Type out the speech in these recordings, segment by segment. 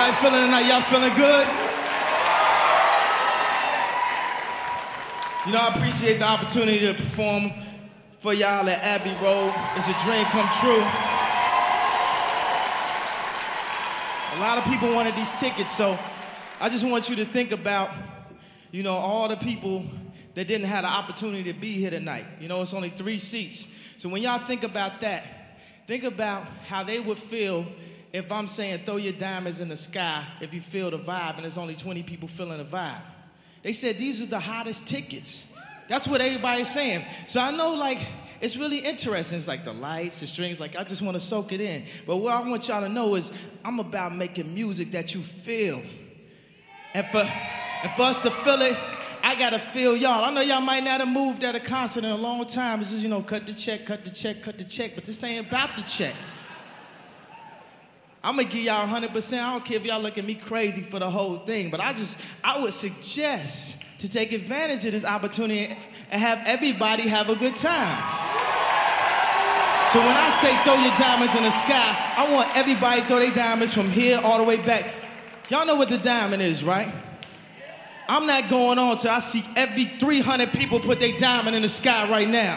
everybody feeling tonight? Y'all feeling good? You know, I appreciate the opportunity to perform for y'all at Abbey Road. It's a dream come true. A lot of people wanted these tickets, so I just want you to think about, you know, all the people that didn't have the opportunity to be here tonight. You know, it's only 3 seats. So when y'all think about that, think about how they would feel if I'm saying throw your diamonds in the sky if you feel the vibe and there's only 20 people feeling the vibe. They said these are the hottest tickets. That's what everybody's saying. So I know, like, it's really interesting. It's like the lights, the strings, like I just want to soak it in. But what I want y'all to know is I'm about making music that you feel. And for us to feel it, I gotta feel y'all. I know y'all might not have moved at a concert in a long time. This is, you know, cut the check, cut the check, cut the check, but this ain't about the check. I'm gonna give y'all 100%. I don't care if y'all look at me crazy for the whole thing, but I would suggest to take advantage of this opportunity and have everybody have a good time. So when I say throw your diamonds in the sky, I want everybody to throw their diamonds from here all the way back. Y'all know what the diamond is, right? I'm not going on till I see every 300 people put their diamond in the sky right now.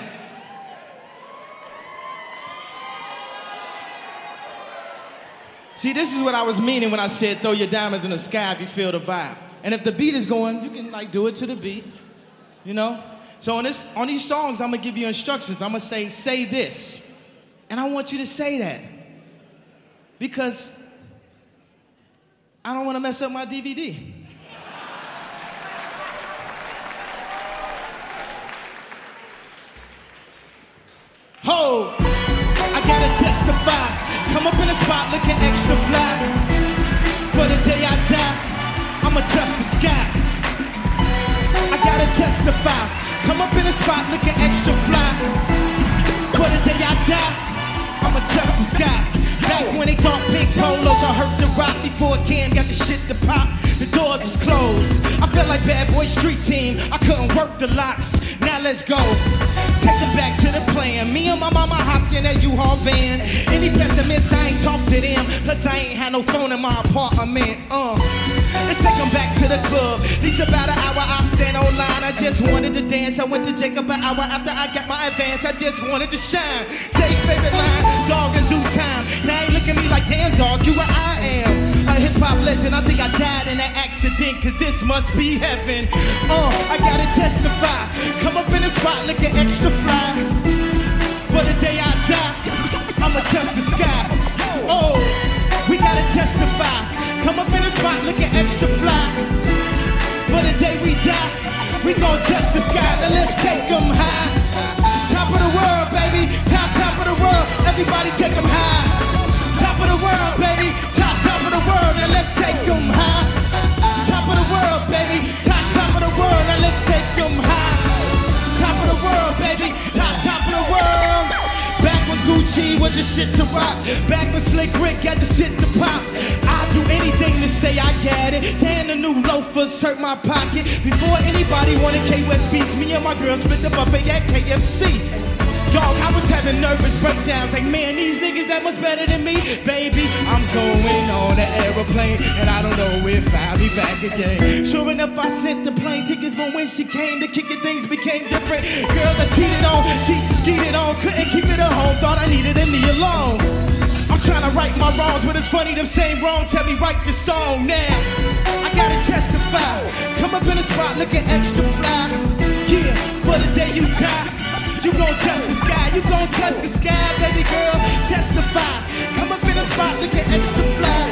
See, this is what I was meaning when I said throw your diamonds in the sky if you feel the vibe. And if the beat is going, you can like do it to the beat, you know? So on these songs, I'm gonna give you instructions. I'm gonna say this. And I want you to say that. Because I don't wanna mess up my DVD. Ho! I gotta testify. Come up in the spot looking extra fly. For the day I die, I'ma touch the sky. I gotta testify. Come up in the spot looking extra fly. For the day I die, I'ma touch the sky. Back when they thought pink polos I hurt the rock before Cam got the shit to pop. The doors is closed. I felt like Bad Boy Street Team. I couldn't work the locks. Now let's go. Take it back to the plan. Me and my mama hopped in that U-Haul van. Any pessimists, I ain't talk to them. Plus I ain't had no phone in my apartment. Let's take them back to the club. These about an hour I stand online. I just wanted to dance. I went to Jacob an hour after I got my advance. I just wanted to shine. Take favorite line, dog in due time. Now ain't look at me like damn dog, you what I am. A hip-hop legend, I think I died in an accident, cause this must be heaven. I gotta testify. Come up in the spot looking extra fly. For the day I die, I'ma touch the sky. Oh, we gotta testify. Come up in the spot looking extra fly. For the day we die, we gon' touch the sky. Now let's take them high. Top of the world, baby. Top of the world. Everybody take them high. Top of the world, baby. Top of the world. Now let's take them high. Top of the world, baby. Top of the world. Now let's take them high. Top of the world, baby. Top of the world. Back when Gucci was the shit to rock. Back when Slick Rick got the shit to pop. I'll do anything to say I got it. Damn, the new loafers hurt my pocket. Before anybody wanted K-West beats, me and my girl split the buffet at KFC. Dog, I was having nervous breakdowns. Like, man, these niggas that much better than me. Baby, I'm going on an aeroplane, and I don't know if I'll be back again. Sure enough, I sent the plane tickets, but when she came to kick it, things became different. Girls I cheated on, cheats and skeeted on. Couldn't keep it at home, thought I needed a me alone. I'm trying to right my wrongs, but it's funny, them same wrongs help me write this song now. I gotta testify. Come up in the spot looking extra fly. Yeah, for the day you die. You gon' touch the sky, you gon' touch the sky, baby girl, testify. Come up in the spot looking extra fly.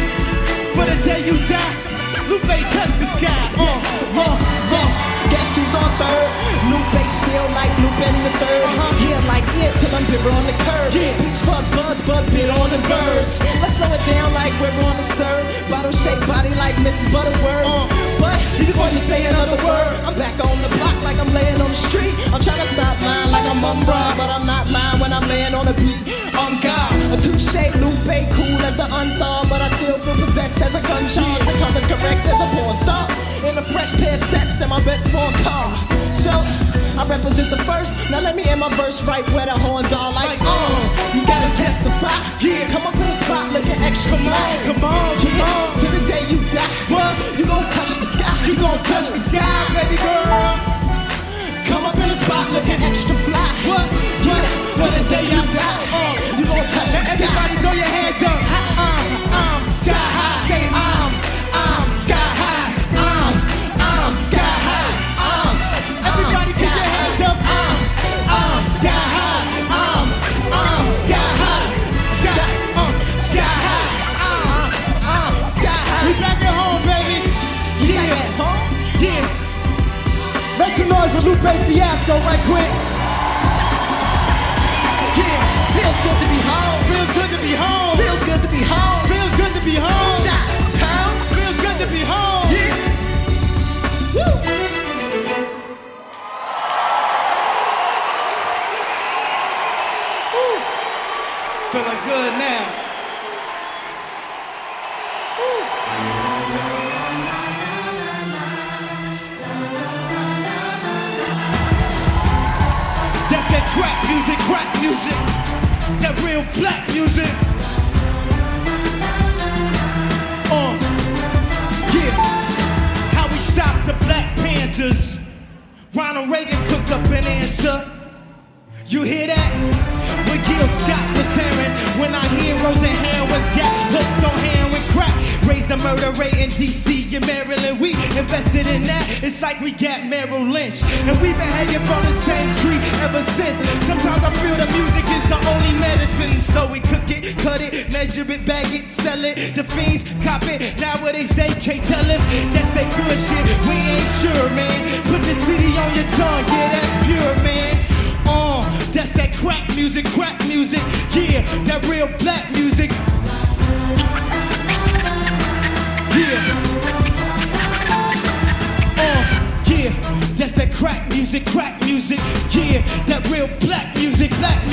For the day you die, Lupe touch the sky. Yes. Guess who's on third? Lupe still like Lupe in the third. Yeah, like it till I'm bitter on the curb. Yeah, peach fuzz buzz, but bit on the verge. Let's slow it down like we're on the serve. Bottle shaped body like Mrs. Butterworth. But before you say another word, I'm back on the block like I'm laying on the street. I'm trying to stop lying like I'm Umbra, but I'm not lying when I'm laying on the beat. God, a touche, Lupe, cool as the unthawed, but I still feel possessed as a gun charge. The cover's correct as a porn star. In a fresh pair of steps and my best sports car. So, I represent the first. Now let me end my verse right where the horns are like, you gotta testify. Yeah, come up in the spot looking extra fly. Come on. To gon' touch the sky, baby girl. Come up in the spot looking extra fly. What? Yeah, for the day I die. You gon' touch the sky. Everybody throw your hands up. I'm sky high. Say I'm sky high. I'm sky high. Everybody keep your hands up. I'm sky high. I'm sky high. Sky high. Sky high. We back at home, baby. Yeah. Make some noise for Lupe Fiasco right quick. Yeah. Feels good to be home. Feels good to be home. Feels good to be home. Feels good to be home. Shot town. Feels good to be home. Yeah. Woo. Woo. Feeling good now. That's that crack music, that real black music. Yeah, how we stop the Black Panthers. Ronald Reagan cooked up an answer. You hear that? When Gil Scott was hearing, when our heroes and heroines got hooked on heroin crack. Raised the murder rate in DC and Maryland. We invested in that. It's like we got Merrill Lynch. And we've been hanging from the same tree ever since. Sometimes I feel the music is the only medicine. So we cook it, cut it, measure it, bag it, sell it. The fiends cop it. Nowadays they can't tell it. That's that good shit. We ain't sure, man. Put the city on your tongue. Yeah, that's pure, man. That's that crack music. Yeah, that real black music. Yeah. Yeah, that's that crack music. Yeah, that real black music.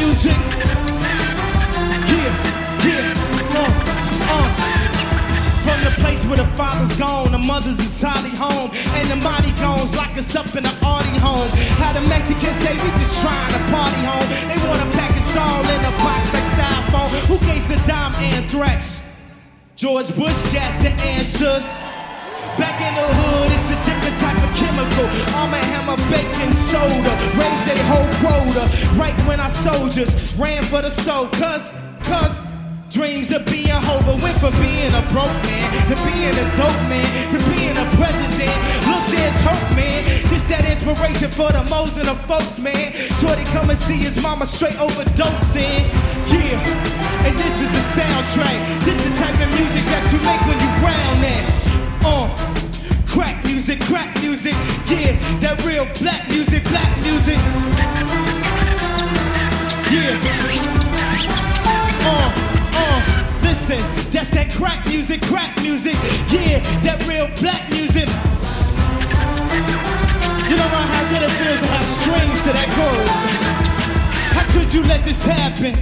From the place where the father's gone, the mother's entirely home, and the mighty gones lock us up in the Audi home. How the Mexicans say we just trying to party home. They wanna pack us all in a box like styrofoam. Who gave Saddam anthrax? George Bush got the answers. Back in the hood, it's a different type of chemical. Arm and Hammer, baking soda, raised their whole quota. Right when our soldiers ran for the stove, cause dreams of being Hova went from being a broke man to being a dope man to being a president. Look, there's hope, man. This that inspiration for the most of the folks, man. Shorty come and see his mama straight overdosing. Yeah, and this is the soundtrack. This the type of music that you make when you round that. Crack music. Yeah, that real black music. Yeah. Listen, that's that crack music. Yeah, that real black music. You don't know how good it feels to have strings to that chorus. How could you let this happen?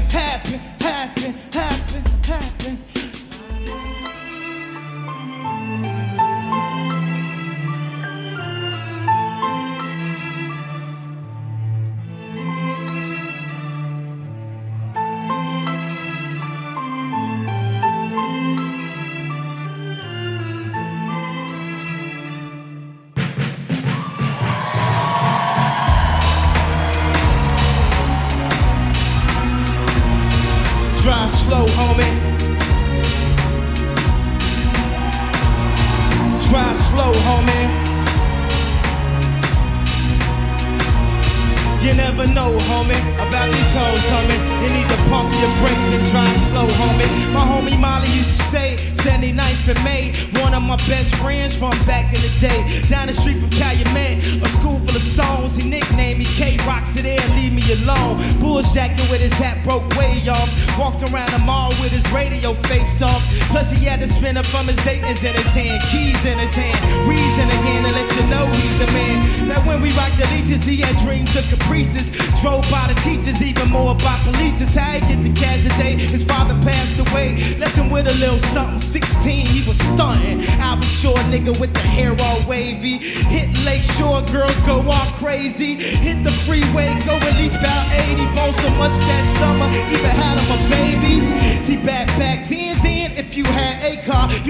Drive slow, homie. Drive slow, homie. You never know, homie, about these hoes, homie. You need to pump your brakes and drive slow, homie. My homie Molly used to stay 79th and May. One of my best friends from back in the day. Down the street from Calumet, a school full of stones. He nicknamed me K-Rocks it there, leave me alone. Bullshacking with his hat broke way off. Walked around the mall with his radio face off. Plus he had to spin up from his Dayton's in his hand, keys in his hand. Reason again to let you know he's the man. That when we rocked the leases, he had dreams of Caprices. Drove by the teachers, even more about police. How he get the cash today, his father passed away. Left him with a little something, 16, he was stunting. I was short nigga with the hair all wavy. Hit Lake Shore, girls go all crazy. Hit the freeway, go at least about 80. Bone so much that summer, even had him a baby. See back then, if you had a car,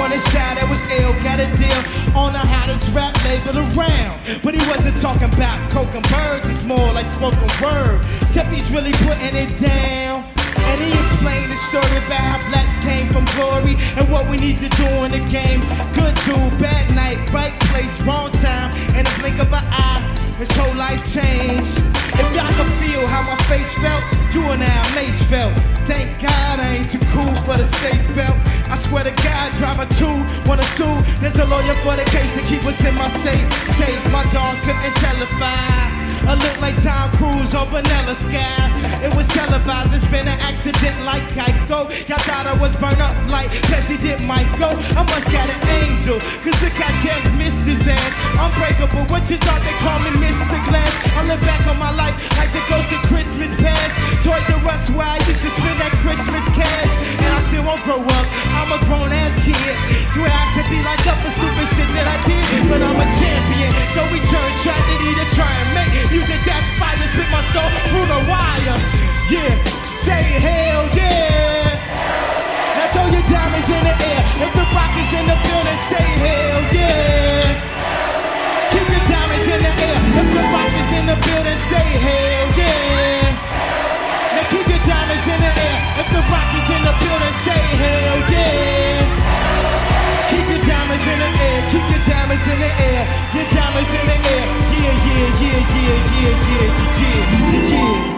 on the side that was ill, got a deal on the hottest rap label around. But he wasn't talking about coke and birds, it's more like spoken word. Except he's really putting it down. And he explained the story about how blacks came from glory and what we need to do in the game. Good dude, bad night, right place, wrong time. In a blink of an eye, his whole life changed. If y'all could feel how my face felt, you and I Mace felt. Thank God I ain't too cool for the safe belt. I swear to God, driver 2 wanna sue. There's a lawyer for the case to keep us in my safe. My dogs couldn't telefy. I look like Tom Cruise on Vanilla Sky. It was televised, it's been an accident like Geico. Y'all thought I was burned up like President Michael. I must got an angel, cause look how death missed his ass. Unbreakable, what you thought they call me Mr. Glass? I look back on my life like the ghost of Christmas past. Toys R Us where I used to spend that Christmas cash. And I still won't grow up, I'm a grown ass kid. Swear I should be locked up for stupid shit that I did. But I'm a champion, so we turn tragedy to try and make music that's fire, spit my soul through the wire. Yeah, say hell yeah. Now throw your diamonds in the air. If the rock is in the building, say hell yeah. Keep your diamonds in the air. If the rock is in the building, say hell yeah. Now keep your diamonds in the air. If the rock is in the building, say hell yeah. Keep your diamonds in the air. Keep your diamonds in the air. Your diamonds in the air. Yeah, yeah, yeah, yeah, yeah, yeah, yeah, yeah.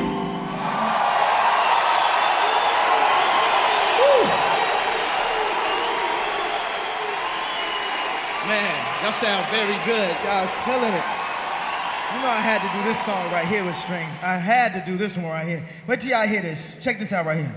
Man, y'all sound very good. Y'all's killing it. You know I had to do this song right here with strings. I had to do this one right here. Wait till y'all hear this. Check this out right here.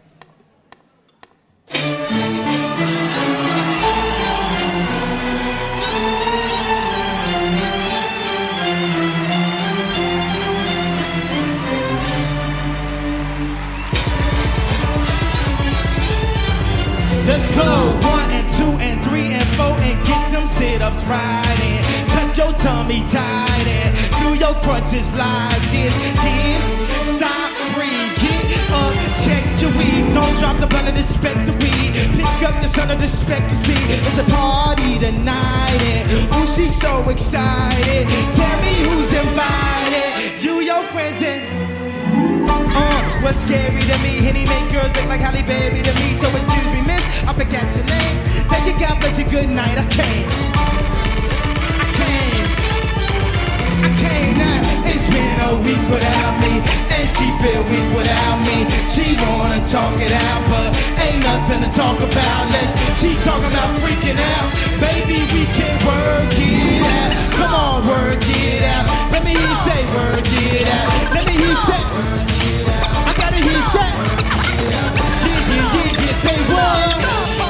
Let's go! 1 and 2 and 3 and 4 and get them sit-ups right in. Tuck your tummy tight and do your crunches like this. Here, stop, breathe, get up, check your weed. Don't drop the blunt of the spectry. Pick up the son of the spectacy. It's a party tonight and ooh, she's so excited. Tell me who's invited. You, your friends, and what's scary to me? Henny make girls look like Halle Berry to me. So excuse me, miss, I forgot your name. Thank you, God bless you, good night. I came now. It's been a week without me, and she feel weak without me. She wanna talk it out, but ain't nothing to talk about. She talking about freaking out. Baby, we can work it out. Come on, work it out. Let me hear you say work it out. Let me hear you say work it out. I gotta hear you say yeah, say what?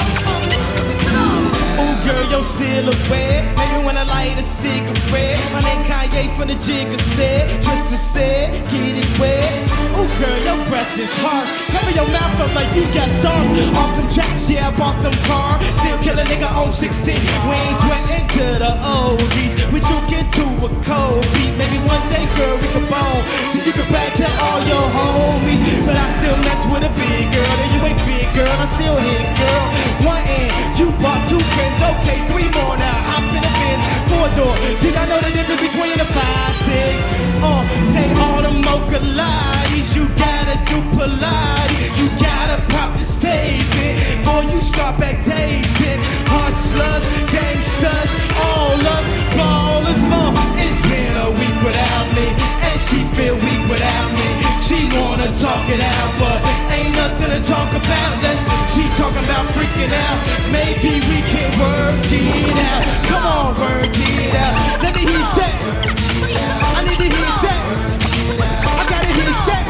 Oh girl, your silhouette. Maybe when I light a cigarette. My name Kanye from the Jigga said. Twister said, get it wet. Oh girl, your breath is harsh. Cover your mouth up like you got sauce. Off them tracks, yeah, I bought them cars. Still kill a nigga on 16. We ain't sweating to the oldies. We juke into a cold beat. Maybe one day, girl, we can bone. So you can brag to all your homies. But I still mess with a big girl. And you ain't big girl, I still hit girl. One end, you bought 2 friends. Okay, 3 more now. Hop in the Benz, 4-door. Did I know the difference between the 5-6? Say all the mocha lies. You gotta do Pilates. You gotta pop this tape before you start back dating. Hustlers, gangsters, all us ballers. It's been a week without me, and she feel weak without me. She wanna talk it out, but ain't nothing to talk about. She talking about freaking out. Maybe we can work it out. Come on, work it out. Let me hear you say. I need to hear you say. I gotta hear you say.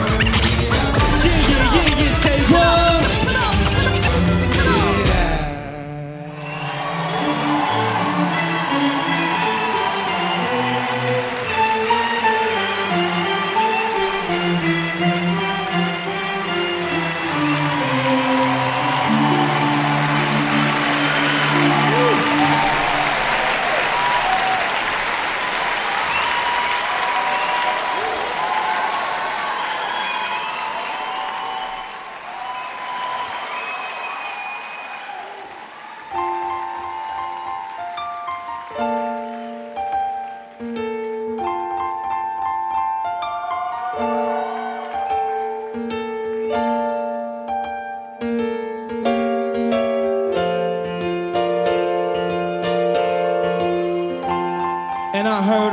Yeah, say what?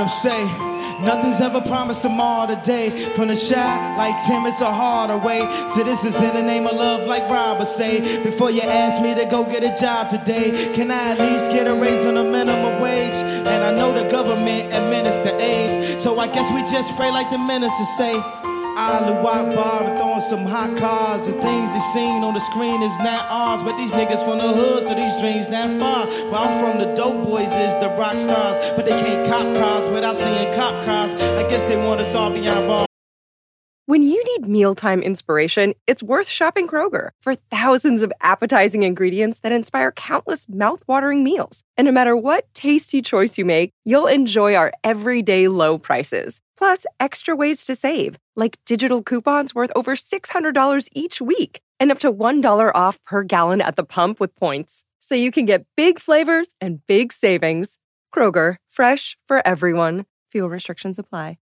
him say, nothing's ever promised tomorrow today. From the shy, like Tim, it's a harder way. So this is in the name of love, like Robert say. Before you ask me to go get a job today, can I at least get a raise on the minimum wage? And I know the government administer age, so I guess we just pray like the minister say. Allahu Akbar and throwing some hot cars. The things they seen on the screen is not ours, but these niggas from the hood, so these dreams not far. Where I'm from, the dope boys is the rock stars, but they can't cop cars without seeing cop cars. I guess they want us all beyond bars. When you need mealtime inspiration, it's worth shopping Kroger for thousands of appetizing ingredients that inspire countless mouth-watering meals. And no matter what tasty choice you make, you'll enjoy our everyday low prices. Plus, extra ways to save, like digital coupons worth over $600 each week and up to $1 off per gallon at the pump with points. So you can get big flavors and big savings. Kroger, fresh for everyone. Fuel restrictions apply.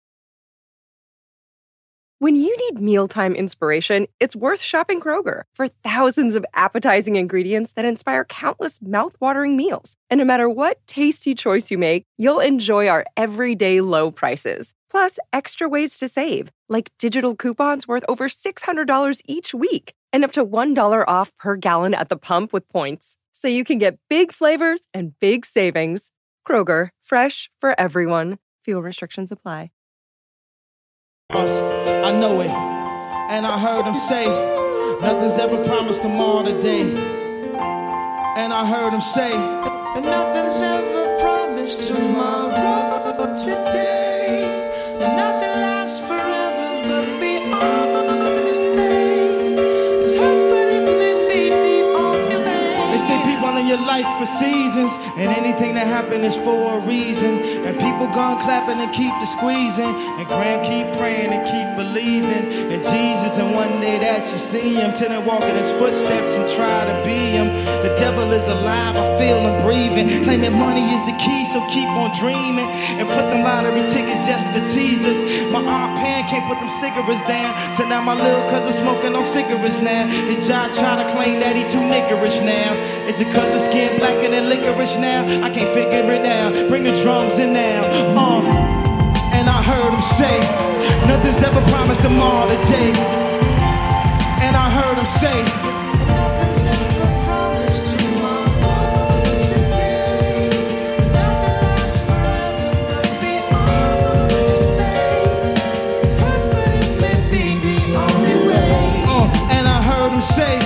When you need mealtime inspiration, it's worth shopping Kroger for thousands of appetizing ingredients that inspire countless mouth-watering meals. And no matter what tasty choice you make, you'll enjoy our everyday low prices. Plus, extra ways to save, like digital coupons worth over $600 each week and up to $1 off per gallon at the pump with points. So you can get big flavors and big savings. Kroger, fresh for everyone. Fuel restrictions apply. I know it, and I heard him say, nothing's ever promised tomorrow today. And I heard him say, and nothing's ever promised tomorrow today. And nothing lasts forever but beyond this day. That's but it may be the only way. They say people in your life for seasons, and anything that happen is for a reason. And people gone clapping and keep the squeezing, and Graham keep praying and keep believing in Jesus. And one day that you see him, till they walk in his footsteps and try to be him. The devil is alive, I feel him breathing, claiming money is the key, so keep on dreaming. And put them lottery tickets just to tease us. My Aunt Pan can't put them cigarettes down, so now my little cousin smoking on cigarettes now. His job trying to claim that he too niggerish now. Is it cause his skin blacker than licorice now? I can't figure it out. Bring the drums in now. And I heard him say, nothing's ever promised tomorrow today. And I heard him say, nothing's ever promised tomorrow today. Nothing lasts forever but beyond this day. That's but it may be the only way. And I heard him say,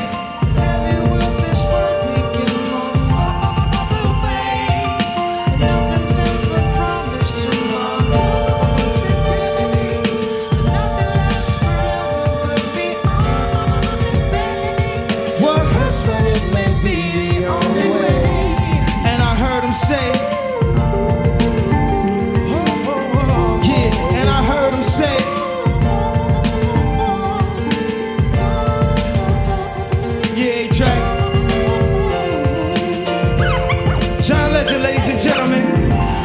say, yeah, and I heard him say, yeah, track. John Legend, ladies and gentlemen.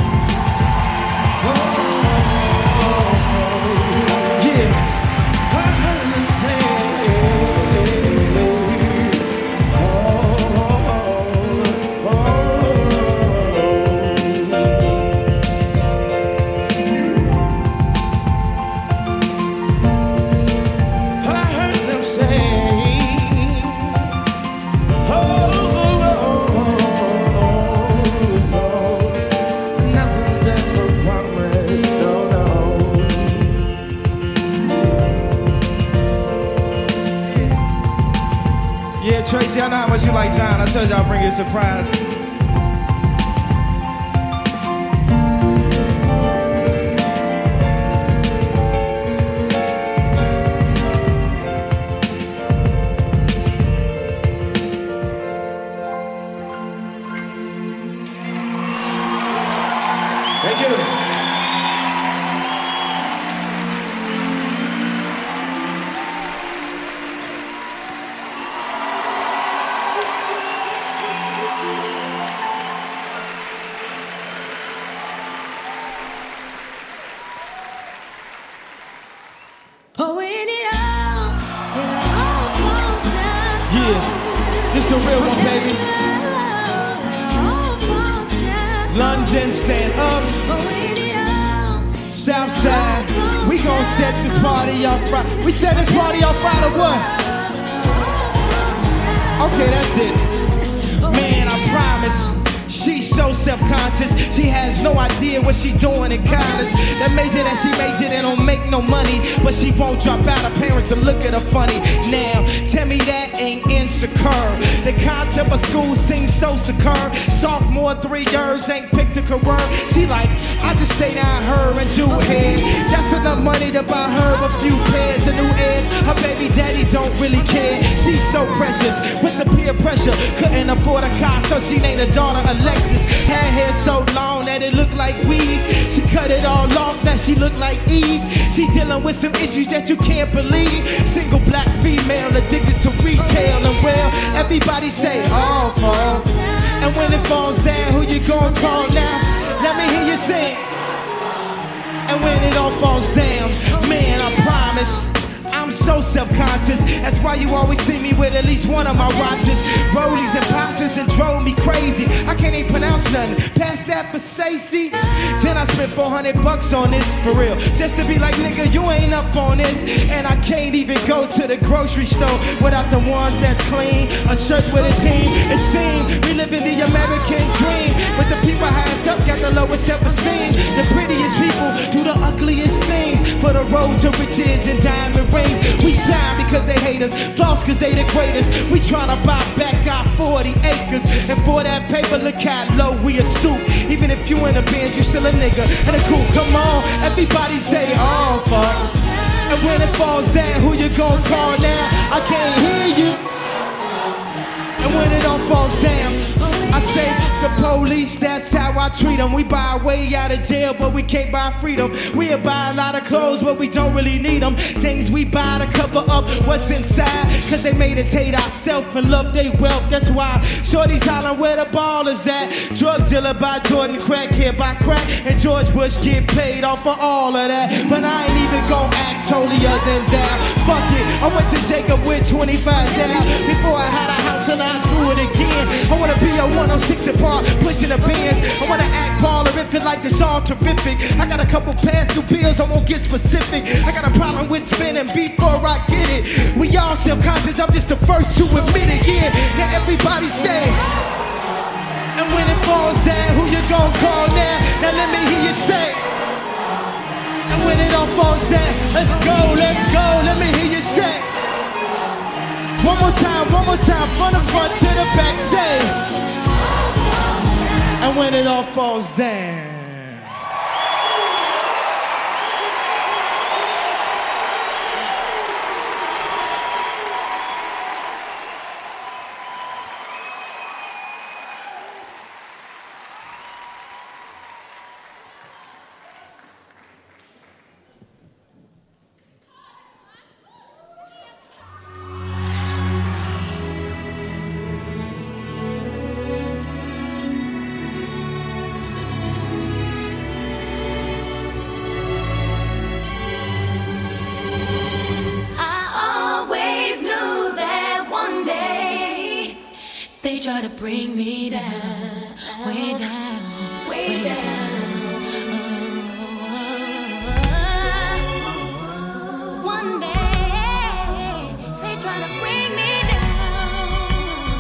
Tracy, I know how much you like John. I told you I'll bring you a surprise. Thank you. This the real one, baby. London. then stand up. Southside, we gon' set this party off right. We set this party off right or what? Okay, that's it. Man, I promise. She's so self-conscious, she has no idea what she doing in college. Amazing that she makes it and don't make no money, but she won't drop out. Her parents will look at her funny. Now, tell me that ain't insecure. The concept of school seems so secure. Sophomore 3 years ain't picked a career. She like, I just stay down her and do head. That's enough money to buy her a few pairs of new ears. Her baby daddy don't really care. She's so precious with the peer pressure. Couldn't afford a car, so she named her daughter Alexis. Had hair so long that it looked like weave. She cut it all off, now she look like Eve. She dealing with some issues that you can't believe. Single black female addicted to retail. And well, everybody say, all falls. And when it falls down, who you gonna call now? Let me hear you sing. And when it all falls down, man, I promise I'm so self-conscious. That's why you always see me with at least one of my watches. Rollies and postures that drove me crazy. I can't even pronounce nothing past that for Stacey. Then I spent $400 on this, for real, just to be like, nigga, you ain't up on this. And I can't even go to the grocery store without some ones that's clean. A shirt with a team. It seems we living the American dream, but the people highest up got the lowest self-esteem. The prettiest people do the ugliest things for the road to riches and diamond rings. We shine because they hate us, floss because they the greatest. We tryna buy back our 40 acres, and for that paper, look how low we a stoop. Even if you in a band, you still a nigga and a cool. Come on, everybody say, oh fuck. And when it falls down, who you gon' call now? I can't hear you. And when it all falls down, I say the police, that's how I treat them. We buy our way out of jail, but we can't buy freedom. We'll buy a lot of clothes, but we don't really need them. Things we buy to cover up what's inside, cause they made us hate ourselves and love their wealth. That's why shorty's hollering where the ball is at. Drug dealer by Jordan, crackhead by crack, and George Bush get paid off for all of that. But I ain't even gon' act holier than that. Fuck it, I went to Jacob with 25 down. Before I had a house and I do it again. I wanna be a 106 apart, pushing the bins. I wanna act ballerific like this all terrific. I got a couple past due bills, I won't get specific. I got a problem with spinning before I get it. We all self-conscious, I'm just the first to admit it, yeah. Now everybody say, and when it falls down, who you gon' call now? Now let me hear you say. And when it all falls down, let's go, let me hear you say. One more time, from the front to the back, say. And when it all falls down. Try to bring me down, way down, way down. One day they try to bring me down.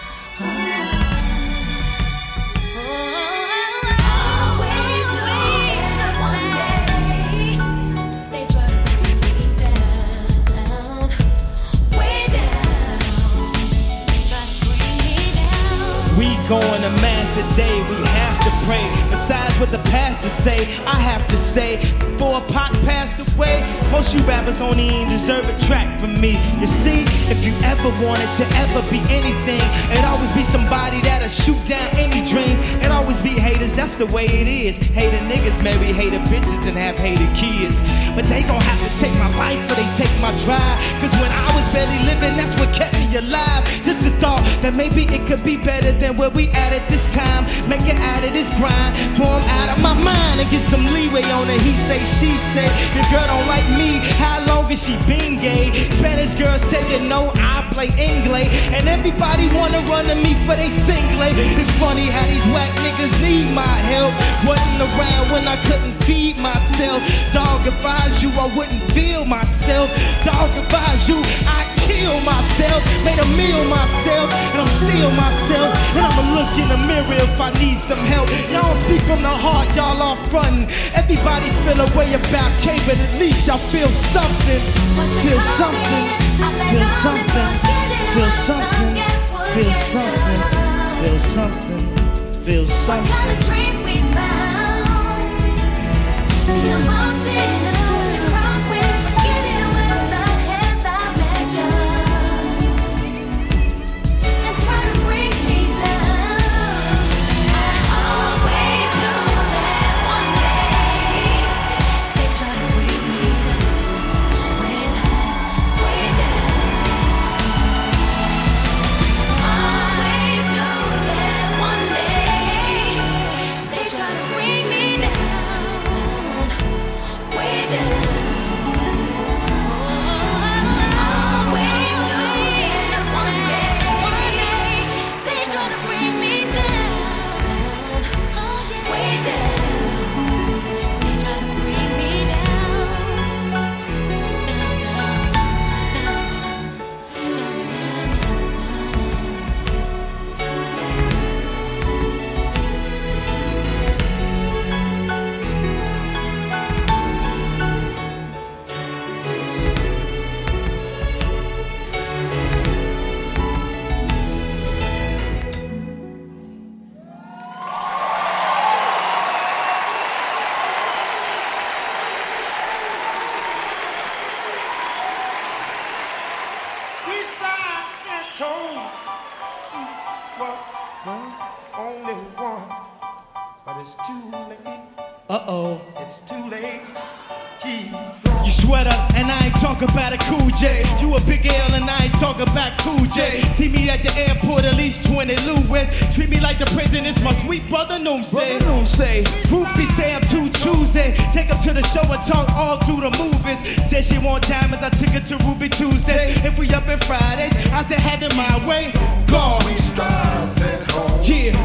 Always knew that one day they try to bring me down, way down. They try to bring me down. We going to mass today, we have to pray. Besides what the pastor say, I have to say, before Pac passed away, most you rappers don't even deserve a track from me. You see, if you ever wanted to ever be anything, it'd always be somebody that'll shoot down any dream. It'd always be haters, that's the way it is. Hater niggas marry hater bitches and have hated kids. But they gon' have to take my life or they take my drive. Cause when I was barely living, that's what kept me alive. Just the thought that maybe it could be better than where we at this time. Make it out of this grind, pull him out of my mind and get some leeway on it. He say, she say, your girl don't like me. How long has she been gay? Spanish girl say, you know I play English, and everybody wanna run to me for they singlet. It's funny how these whack niggas need my help. Wasn't around when I couldn't feed myself. Dog, if I was you, I wouldn't feel myself. Dog, if I was you, I'd kill myself. Made a meal myself, and I'm still myself. And I'ma look in the mirror if I need some help. Y'all speak from the heart, y'all off frontin'. Everybody feel a way about K, but at least y'all feel something. Feel something. Feel something. Feel something. Feel something. Feel something. Feel something. What kind of dream we found? See a mountain to cross with, beginning with the hand that measure, and try to bring me down. I always knew that one day they try to bring me down, way down, way down. Always knew that one day they try to bring me down, way down. Always knew that one day they try to bring me down, way down. They try to bring me down, down, We stopped and told was only one, but it's too late. Uh-oh. It's too late. Keep You sweater, and I ain't talking about a Cool J. You a big L, and I ain't talking about Cool J. See me at the airport, at least 20 Louis. Treat me like the president, it's my sweet brother Noom say. Groupie say I'm too choosy. Take her to the show and talk all through the movies. Said she want diamonds, I took her to Ruby Tuesday. If we up in Fridays, I still have it my way. Gone. we strive at home. Yeah,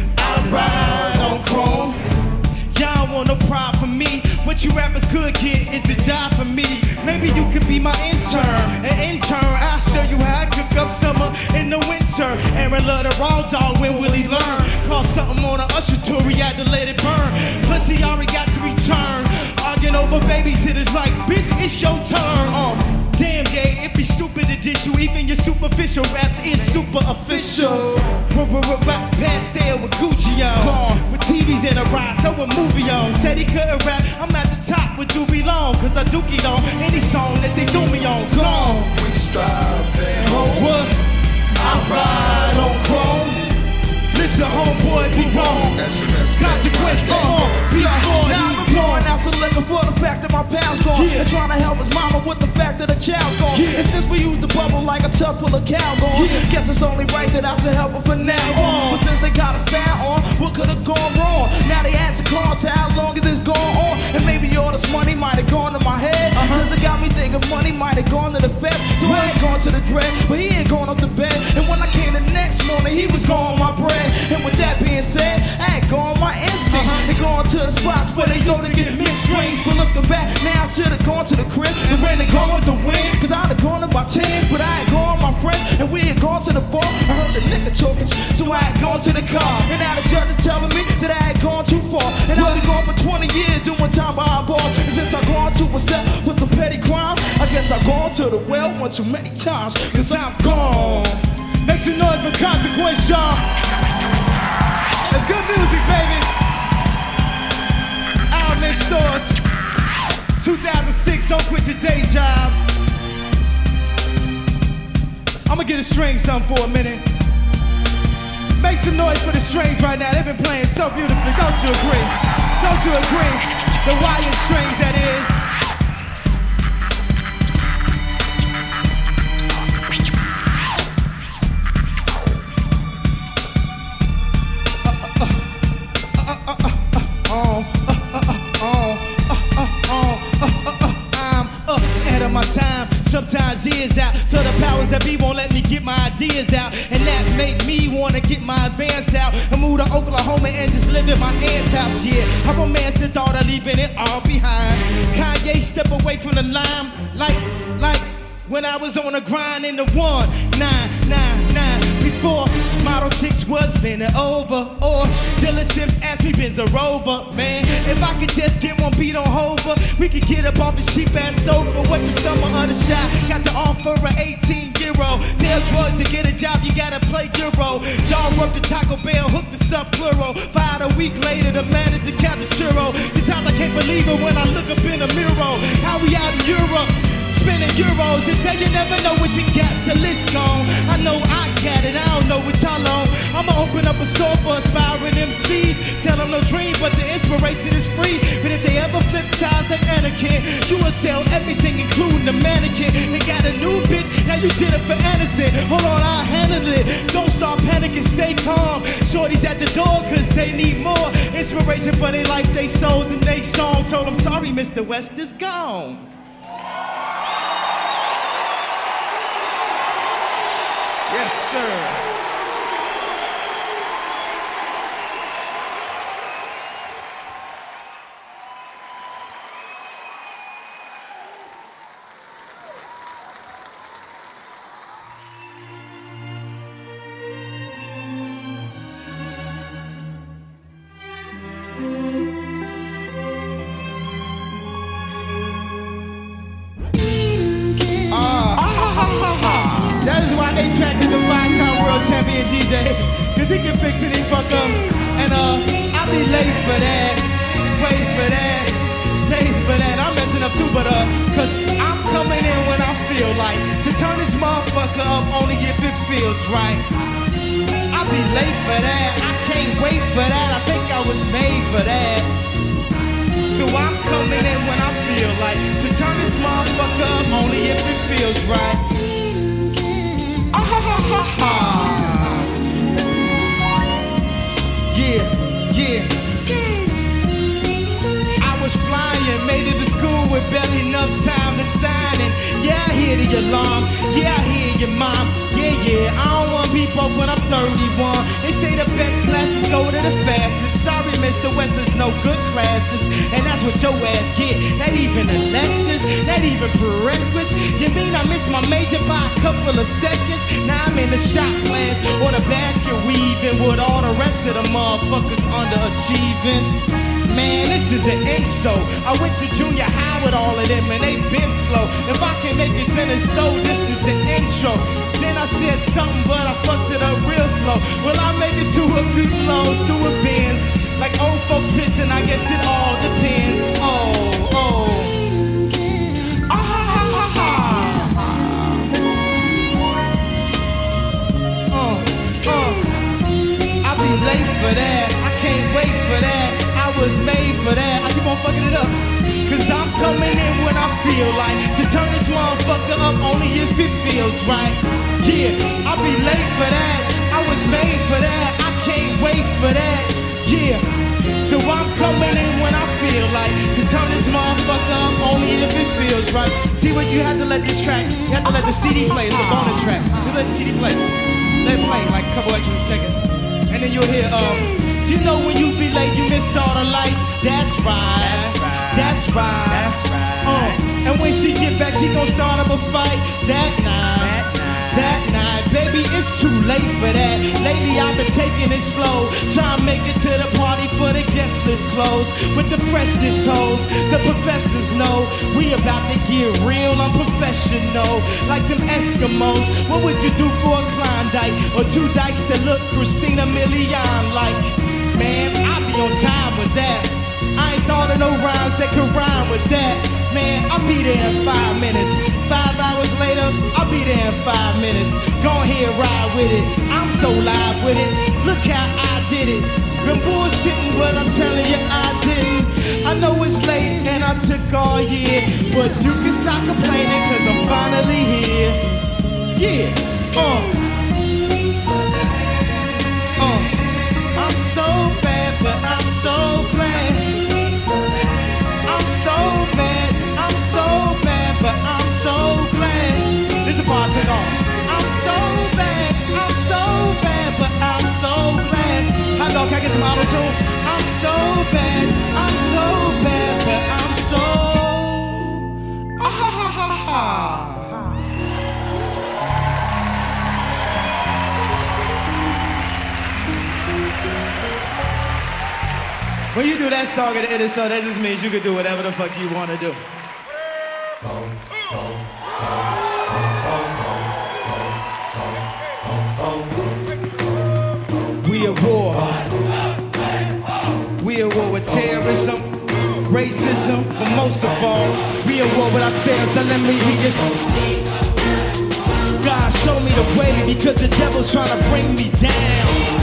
I ride on chrome. Y'all want no pride for me. What you rappers could get is a job for me. Maybe you could be my intern. An intern, I'll show you how I cook up summer in the winter. Aaron love the raw dog, when will he learn? Call something on a usher tour, he had to let it burn. Plus he already got to return. Arguing over babysitters like, bitch, it's your turn. Damn gay, it be stupid to dish you. Even your superficial raps is super official. Rap pastel with Gucci on. With TVs in a ride, throw a movie on. Said he couldn't rap, I'm at the top with Doobie Long. Cause I dookie on any song that they do me on. Gone. We strive at home. What? I ride on chrome. Listen, homeboy, be wrong. Consequence, come on. Before Now he's I'm pouring gone. out some liquor for the fact that my pound's gone. Yeah. And trying to help his mama with the fact that the child's gone. Yeah. And since we used the bubble like a tub full of cow gone, Yeah. guess it's only right that I should help her for now on. But since they got a fan on, what could have gone wrong? Now they answer calls to how long is this going on? And maybe all this money might have gone to my head. Cause it got me thinking money might have gone to the Fed. So I ain't gone to the dread, but he ain't going up to bed. And when I came the next morning, he was gone my bread. And with that being said, I ain't gone my instinct. And going to the spots where they go to get mixed drinks. But looking back, now I should've gone to the crib and ran and gone with the wind. Cause I'd have gone to my 10, but I ain't gone my friends. And we ain't gone to the bar. I heard the nigga choking, so I ain't gone to the car. And now the judge is telling me that I ain't gone too far. And I'll be gone for 20 years doing time behind bars. And since I gone to a set for some petty crime, I guess I gone to the well one too many times. Cause I'm gone. Make some noise for Consequence, y'all. It's good music, baby. Out in stores. 2006, don't quit your day job. I'ma get a string something for a minute. Make some noise for the strings right now. They've been playing so beautifully. Don't you agree? Don't you agree? The wired strings, that is. that B won't let me get my ideas out. And that made me wanna get my advance out and move to Oklahoma and just live in my aunt's house. Yeah, I romanced the thought of leaving it all behind. Kanye step away from the limelight, like when I was on the grind in the 1999. Before model chicks was bending over, or dealerships asked me Benz a Rover. Man, if I could just get one beat on Hover, we could get up off the cheap ass sofa. What the summer of the shot got to offer a 18-year-old. Sell drugs to get a job, you gotta play Euro. Dog worked the Taco Bell, hooked us up plural. Fired a week later, the manager count the churro. Sometimes I can't believe it when I look up in the mirror. How we out in Europe? Spending euros and say you never know what you got till it's gone. I know I got it, I don't know what y'all on. I'ma open up a store for aspiring MCs. Sell them no dream, but the inspiration is free. But if they ever flip sides like Anakin, you will sell everything, including the mannequin. They got a new bitch, now you Jennifer Aniston. Hold on, I'll handle it. Don't start panicking, stay calm. Shorty's at the door, cause they need more inspiration for their life, they souls, and they song. Told them, sorry, Mr. West is gone. Yes, sir. That is why A-Track is the 5-time world champion DJ, cause he can fix it, he fuck up. And I be late for that, wait for that, days for that. I'm messing up too, but cause I'm coming in when I feel like to turn this motherfucker up only if it feels right. I be late for that, I can't wait for that, I think I was made for that. So I'm coming in when I feel like to turn this motherfucker up only if it feels right. Yeah. I was flying, made it to school with barely enough time to sign. And yeah, I hear the alarm. Yeah, I hear your mom. Yeah, I don't wanna be broke when I'm 31. They say the best classes go to the fastest. Sorry, Mr. West, there's no good classes. And that's what your ass get. Not even electives, not even prerequisites. You mean I missed my major by a couple of seconds? Now I'm in the shop class or the basket weaving with all the rest of the motherfuckers underachieving. Man, this is an intro. I went to junior high with all of them and they been slow. If I can make it to the stove, this is the intro. Then I said something, but I fucked it up real slow. Well, I made it to a good close, to a Benz. Like old folks pissing, I guess it all depends. I'll be late for that, I can't wait for that. I was made for that, I keep on fucking it up. Cause I'm coming in when I feel like to turn this motherfucker up only if it feels right. Yeah, I'll be late for that, I was made for that, I can't wait for that. Yeah, so I'm coming in when I feel like to turn this motherfucker up only if it feels right. See what you have to let this track, you have to let the CD play, it's a bonus track. Just let the CD play, let it play like a couple extra seconds. And then you'll hear, you know when you be late, you miss all the lights. That's right. That's right. And when she get back, she gon' start up a fight that night. Baby, it's too late for that. Lately I've been taking it slow, trying to make it to the party for the guest list closed. With the freshest hoes, the professors know we about to get real unprofessional, like them Eskimos. What would you do for a Klondike or two dykes that look Christina Milian like? Man, I be on time with that. I ain't thought of no rhymes that could rhyme with that. Man, I'll be there in 5 minutes. 5 hours later, I'll be there in 5 minutes. Go ahead, ride with it. I'm so live with it. Look how I did it. Been bullshitting, but I'm telling you I didn't. I know it's late and I took all year, but you can stop complaining cause I'm finally here. Yeah, I'm so bad, but I'm so glad. I'm so bad, but I'm so glad. This is the part I take off. some auto-tune. I'm so bad, but I'm so ah ha ha ha ha. When you do that song at the end of the song, that just means you can do whatever the fuck you want to do. We at war. We at war with terrorism, racism, but most of all, we at war with ourselves. So let me hear this. God, show me the way because the devil's trying to bring me down.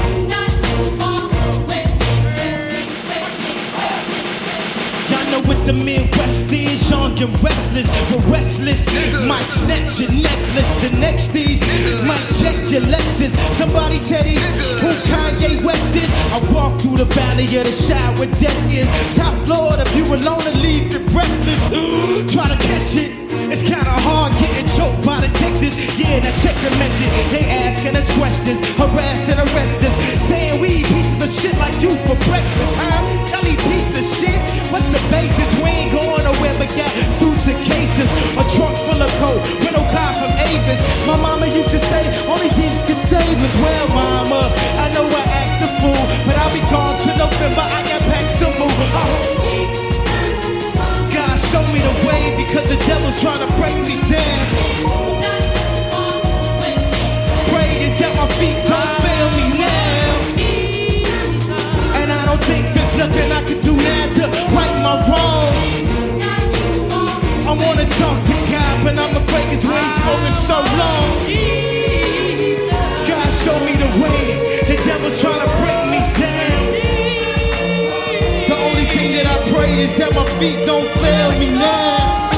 With the Midwest is young and restless, but restless. Might snatch your necklace and next these might check your Lexus. Somebody tell these who Kanye West is. I walk through the valley of the shadow where death is. Top floor, if you alone and leave it breathless. Try to catch it. It's kinda hard getting choked by detectives. Yeah, now check the method. They asking us questions, harass and arrest us, saying we eat pieces of shit like you for breakfast, huh? Y'all eat pieces of shit? What's the basis? We ain't going nowhere but got suits and cases. A trunk full of coke, rental car from Avis. My mama used to say, only Jesus could save us. Well, mama, I know I act the fool, but I'll be gone to November. I got packs to move. God, show me the way because the devil's trying to break me down. Pray is that my feet don't fail me now. And I don't think there's nothing I can do now to right my wrong. I wanna talk to God, but I'm afraid his ways for so long. God, show me the way. The devil's trying to break me down. The only thing that I pray is that my feet don't fail me now.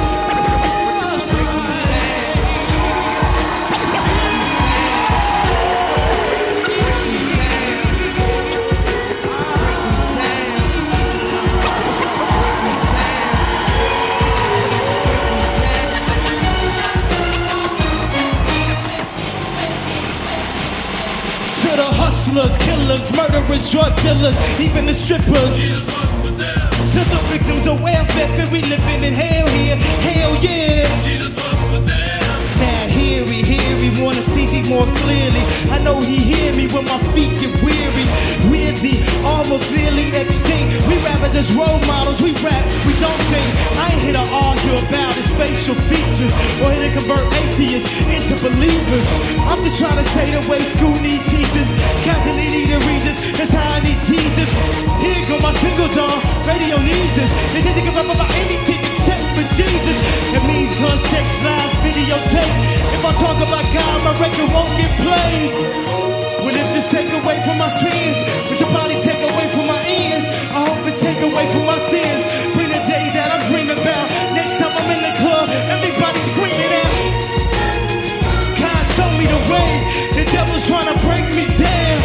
To the hustlers, killers, murderers, drug dealers, even the strippers. To the victims of welfare, feel we living in hell here, hell yeah. Now hear he wanna see thee more clearly. I know he hear me when my feet get weary. We're the almost nearly extinct. We rappers as role models, we rap, we don't think. I ain't here to argue about his facial features or here to convert atheists into believers. I'm just trying to say the way school need teachers, Catholic need a Regis, that's how I need Jesus. Here go my single dog, radio needs us. They think they can rap about anything except for Jesus. It means gun, sex, lies, videotape. If I talk about God, my record won't get played. Well, if this take away from my sins, which will probably take away from my ends, I hope it take away from my sins. Bring the day that I'm dreaming about. Next time I'm in the club, everybody's screaming out. God, show me the way. The devil's trying to break me down.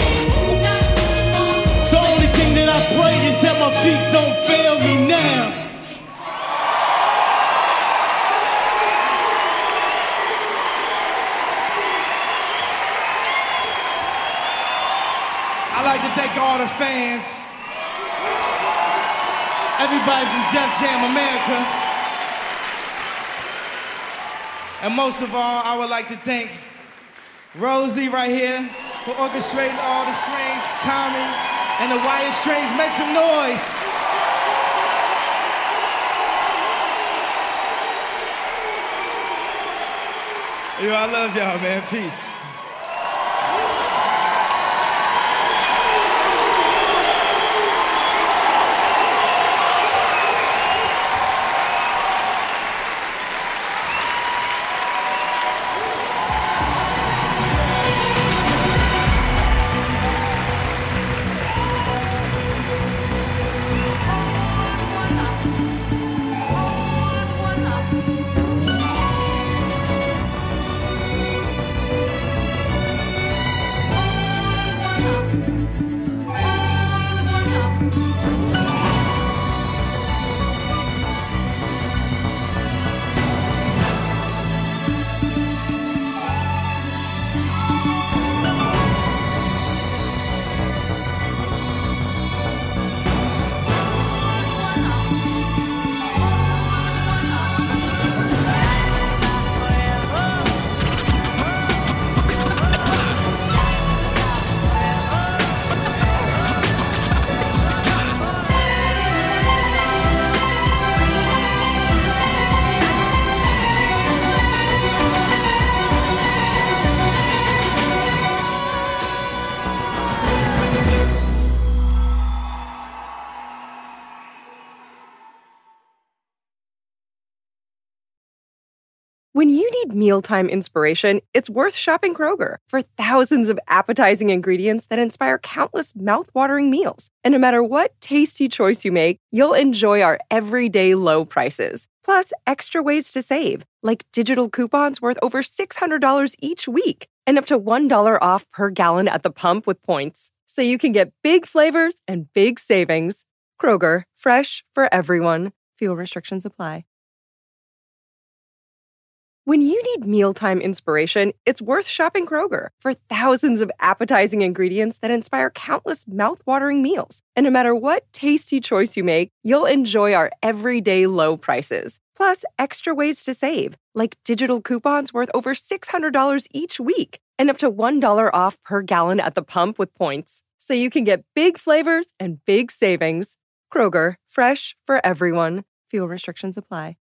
The only thing that I pray is that my feet don't fail me now. I'd like to thank all the fans, everybody from Def Jam America, and most of all, I would like to thank Rosie right here for orchestrating all the strings, Tommy, and the wire strings. Make some noise. Yo, I love y'all, man. Peace. need mealtime inspiration, it's worth shopping Kroger for thousands of appetizing ingredients that inspire countless mouth-watering meals. And no matter what tasty choice you make, you'll enjoy our everyday low prices. Plus, extra ways to save, like digital coupons worth over $600 each week and up to $1 off per gallon at the pump with points. So you can get big flavors and big savings. Kroger, fresh for everyone. Fuel restrictions apply. When you need mealtime inspiration, it's worth shopping Kroger for thousands of appetizing ingredients that inspire countless mouth-watering meals. And no matter what tasty choice you make, you'll enjoy our everyday low prices. Plus, extra ways to save, like digital coupons worth over $600 each week and up to $1 off per gallon at the pump with points. So you can get big flavors and big savings. Kroger, fresh for everyone. Fuel restrictions apply.